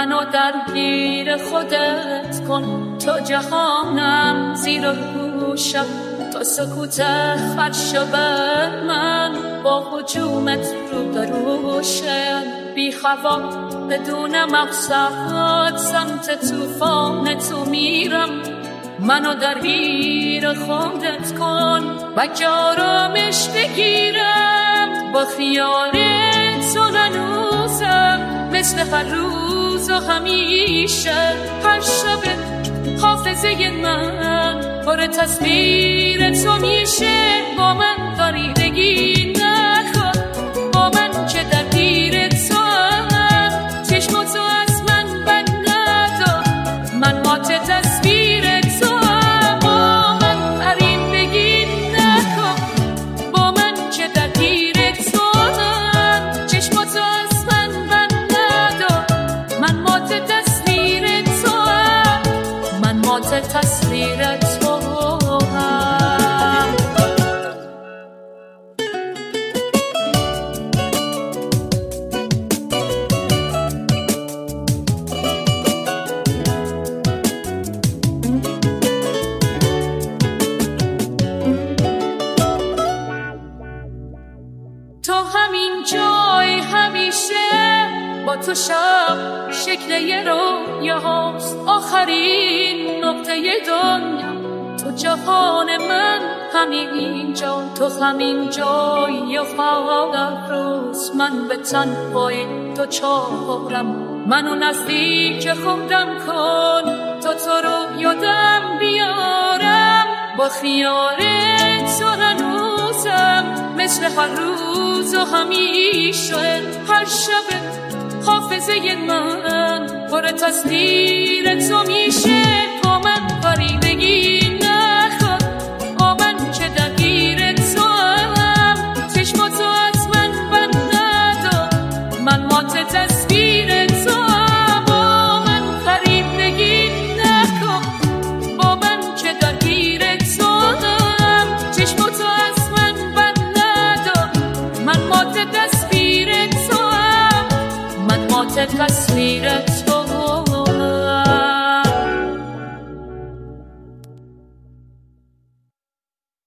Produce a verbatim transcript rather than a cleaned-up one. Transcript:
منو درگیر خودت کن، تو جهانم زیر گوشم، تو سکوت فرشو بر من با هجومت رو بروشم. بی خوا بدون مقصد سمت توفان تو میرم، منو درگیر خودت کن و آرامش بگیرم. با خیال تو هنوزم مثل هر روز و همیشه، هر شب حافظه من پر تصویر تو میشه. با من غریبگی نکن، با من که درگیر تو هم، چشم تو از من بند ندار، من مات تصویر تو هم. با من غریبگی نکن، با من که درگیر تو هم، چشم تو از من بند ندار، من مات تصویر تو هم، من مات تصویر تو هم. تو همین جای همیشه، با تو شب شکل یه رویا هاست، آخرین نقطه دنیا تو جهان من. همین جا تو همین جای فقط روز من به تنهایی تو چارم، منو نزدیک خودم کن، تو تو رو یادم بیارم. با خیال تو هنوزم مثل هر روز و همیشه، هر شب حافظه من پر تصویر تو میشه. با من غریبگی نکن، با من که درگیر تو هم، چشم تو از من بند ندار، من مات تصویر تو هم. با من غریبگی نکن، با من که درگیر تو هم، چشم تو از من بند ندار، من مات تصویر تو هم، من مات تصویر تو